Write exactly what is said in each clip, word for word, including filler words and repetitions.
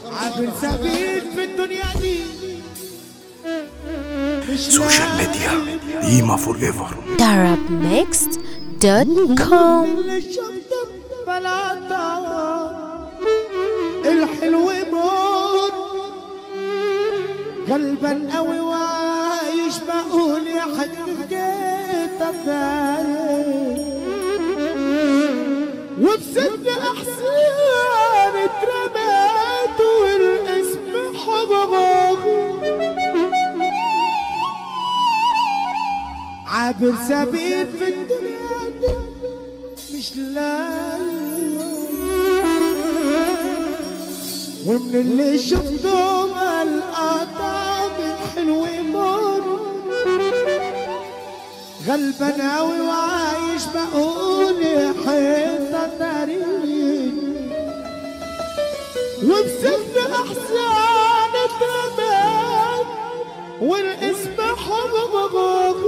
عابر سبيل في الدنيا دي. سوشيال ميديا قيمة فور ايفر. arab mixed dot com. الحلو موت قلبا قوي وعايش بقول يا حقيقة الثاني وبست احسان اترميت والاسم حبغاغي عابر سبيل في الدنيا دي مش لاقي ومن اللي شفتهم القطع الحلو مر غلبان اوي وعايش بقول يا حيطة تاريخ وبسفن احسان اترمات والاسم حبغاغ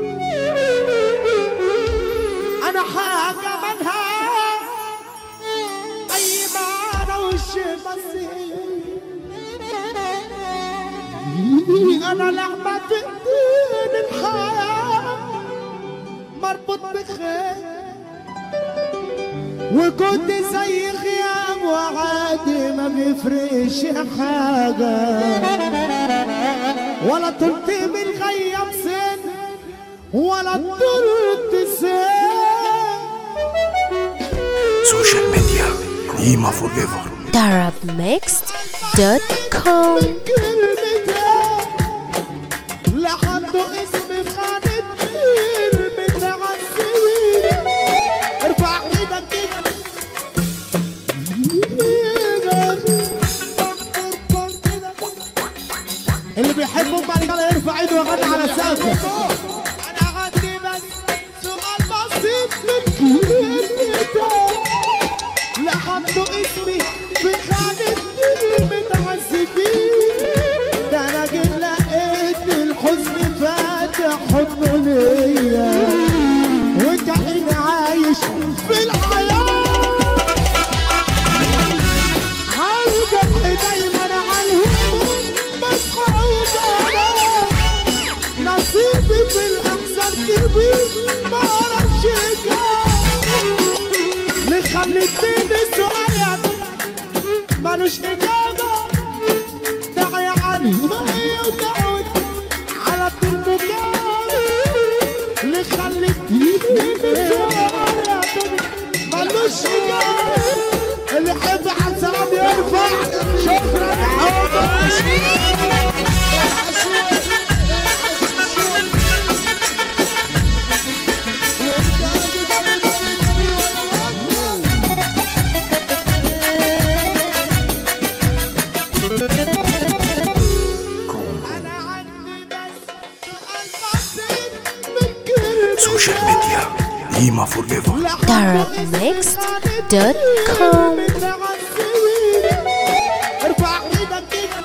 انا حاجة منها اي معنى وش بصير انا لعبة في الدين الحياة مربوط بخير وكنت زي غياب وعادي ما بيفرقش حاجة ولا طلت من غياب سن ولا طلت سن. سوشيال ميديا قيمة فور ايفر. arab mixed dot com. لحظة اسم خالد كتير متعذبين ارفع ايدك كده اللي بيحبوا بعد كده يرفع ايده ويغني على السقف. انا عندي بس سؤال بسيط للكلمتين لحظة اسمي في خالد كتير متعذبين ده انا جيت لقيت الحزن فاتح حضنه ليا وكأني عايش في الحياة هرجع دايما عالهموم بصحى وبنام نصيبي في الأحزان كبير ما أعرفش ليه خليتني السؤال مالوش إجابة داعي عني ما هي ودعوت على التلفزيون اللي خلتني مالوش إجابة اللي يحب على السلام يرفع شكرا سوشيال ميديا قيمة فور ايفر. arab mixed dot com. ارفع ايدك كده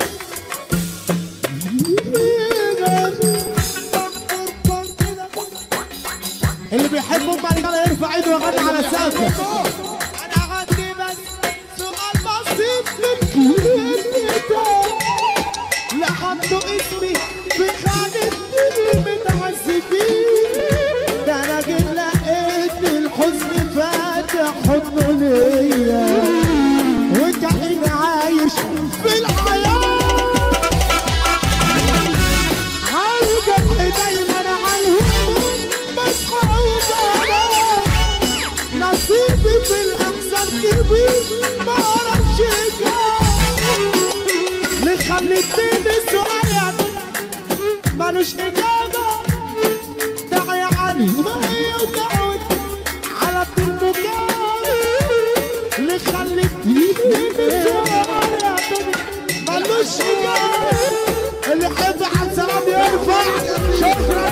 اللي بيحبوا بعد كده يرفع ايده ويغني على السقف. انا عندي بس سؤال بسيط للكلمتين لحظة اسمي في خالد كتير متعذبين ده انا جيت لقيت الحزن فاتح حضنه ليا وكأني عايش في الحياة هرجع دايما عالهموم بصحى وبنام نصيبي في الأحزان كبير ما أعرفش ليه خليتني السؤال مالوش إجابة داعي عني ما هي ودعوت على التلفزيون اللي خلتني مالوش إجابة اللي يحب على السلام يرفع شكرا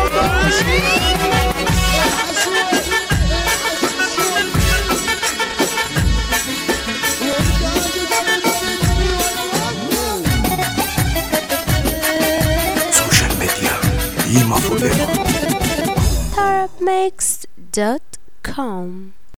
سوشيال ميديا قيمة فور ايفر. arab mixed dot com.